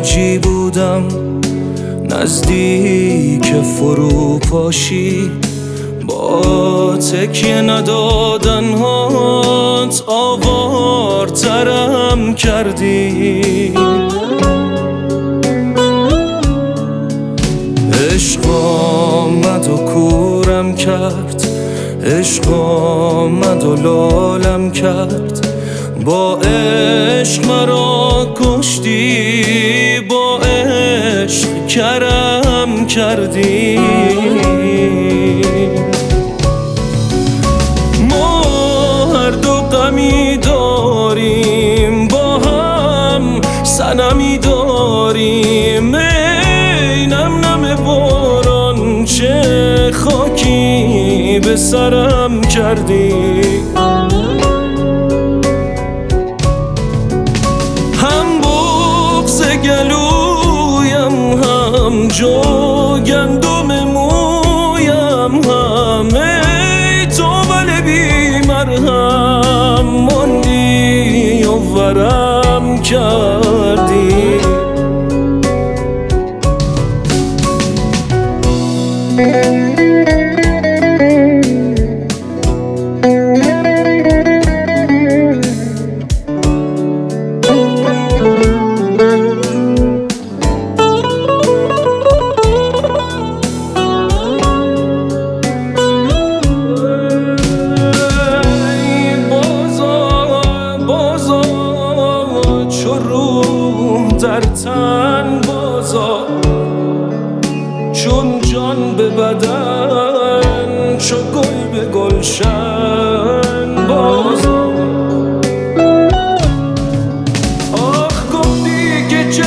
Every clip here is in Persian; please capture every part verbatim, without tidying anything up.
خارجی بودم نزدیک فروپاشی، با تکیه ندادن هات آوارترم کردی. عشق آمد و کورم کرد، عشق آمد و لالم کرد، با عشق مرا کشتی، با عشق کرم کردی. ما هر دو غمی داریم، با هم صنمی داریم، ای نم نم باران چه خاکی به سرم کردی. گلویم هم جو گندم مویم هم، ای تو بله بی مرهم ماندی و ورم کردی. در تن بازا چون جان به بدن، چو گل به گلشن بازا. آخ گفتی که چه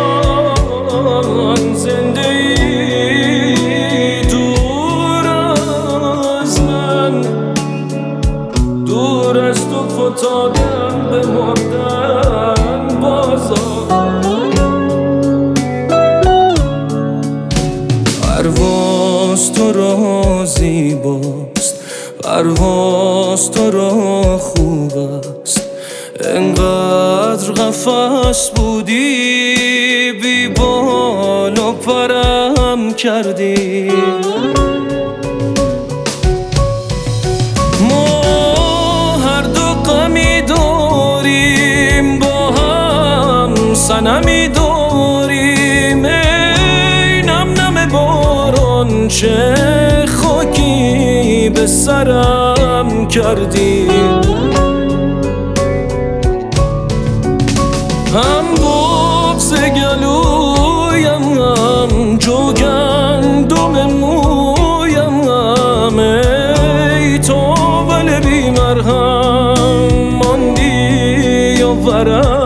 سان زنده ای دور از من، دور از تو فتادم به مردن بازا. پرواز تو را زیباست، پرواز تو را خوب است، انقدر قفس بودی بی بال و پرم کردی. ما هر دو غمی داریم، با هم صنمی داریم، چه خاکی به سرم کردی. هم بغض گلویم هم جو گندم مویم هم، ای تو بله بی مرهم ماندی و ورم